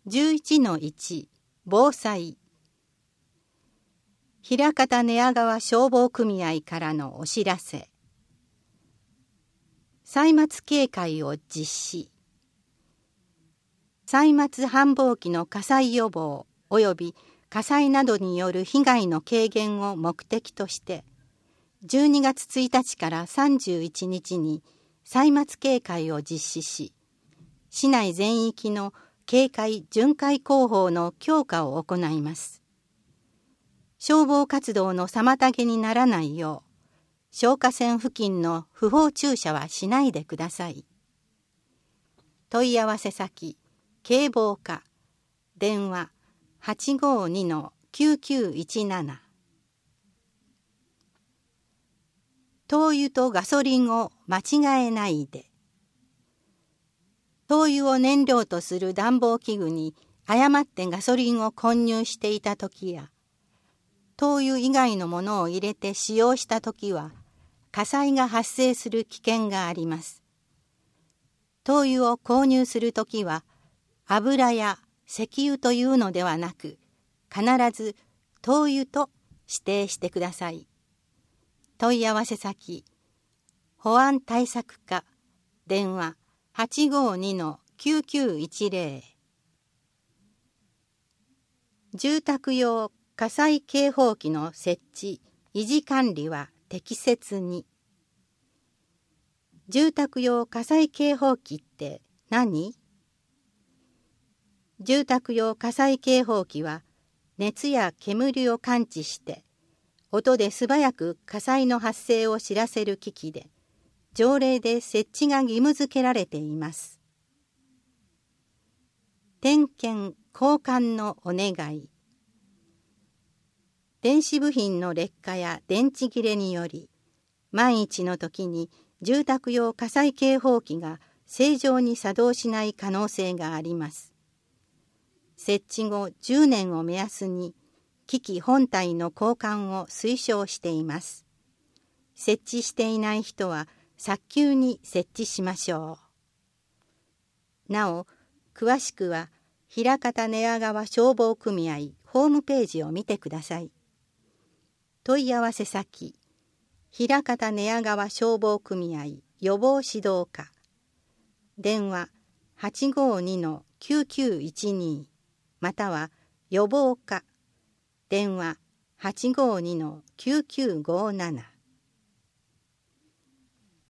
11-1 防災。枚方寝屋川消防組合からのお知らせ。歳末警戒を実施。歳末繁忙期の火災予防及び火災などによる被害の軽減を目的として、12月1日から31日に歳末警戒を実施し、市内全域の警戒巡回広報の強化を行います。消防活動の妨げにならないよう、消火栓付近の不法駐車はしないでください。問い合わせ先、警防課、電話 852-9917。灯油とガソリンを間違えないで。灯油を燃料とする暖房器具に誤ってガソリンを混入していたときや、灯油以外のものを入れて使用したときは、火災が発生する危険があります。灯油を購入するときは、油や石油というのではなく、必ず灯油と指定してください。問い合わせ先、保安対策課、電話 852-9910。住宅用火災警報器の設置・維持管理は適切に。住宅用火災警報器って何？住宅用火災警報器は熱や煙を感知して音で素早く火災の発生を知らせる機器で、条例で設置が義務付けられています。点検・交換のお願い。電子部品の劣化や電池切れにより、万一の時に住宅用火災警報器が正常に作動しない可能性があります。設置後10年を目安に、機器本体の交換を推奨しています。設置していない人は早急に設置しましょう。なお、詳しくは枚方寝屋川消防組合ホームページを見てください。問い合わせ先、枚方寝屋川消防組合予防指導課、電話 852-9912 または予防課、電話 852-9957。